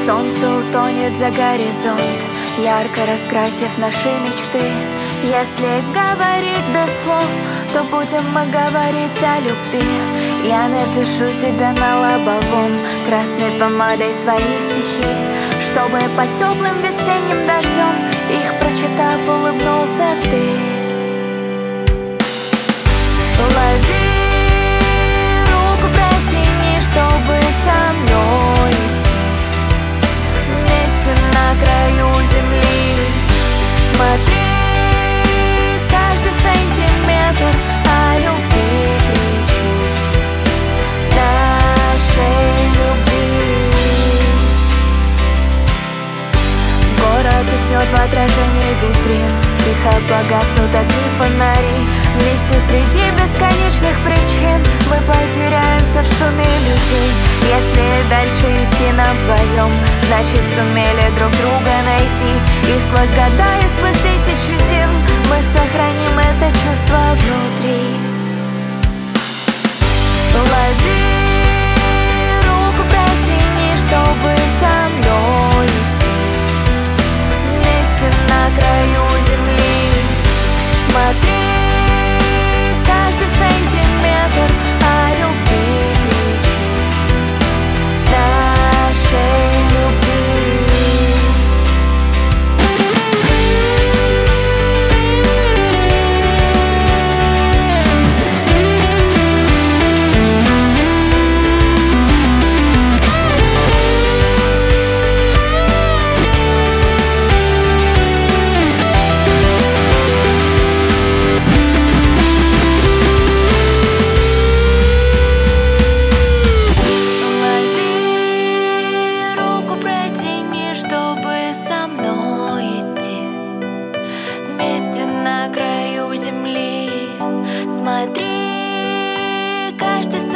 Солнце утонет за горизонт, ярко раскрасив наши мечты. Если говорить без слов, то будем мы говорить о любви. Я напишу тебе на лобовом красной помадой свои стихи, чтобы под теплым весенним дождем, их прочитав, улыбнулся ты. Лови руку, протяни, чтобы со мной идти вместе на краю земли. Смотри, каждый сантиметр о любви кричит, нашей любви. Город уснет в отражении витрин, тихо погаснут огни фонари. Вместе среди бесконечных причин мы потеряемся в шуме людей. Если дальше идти нам вдвоем, значит сумели друг друга найти. И сквозь года, и сквозь тысячу зим мы сохраним это чувство внутри. Лови руку, протяни, чтобы со мной идти вместе на краю земли. Смотри, каждый сантиметр о любви кричит, нашей любви. На краю земли, смотри, каждый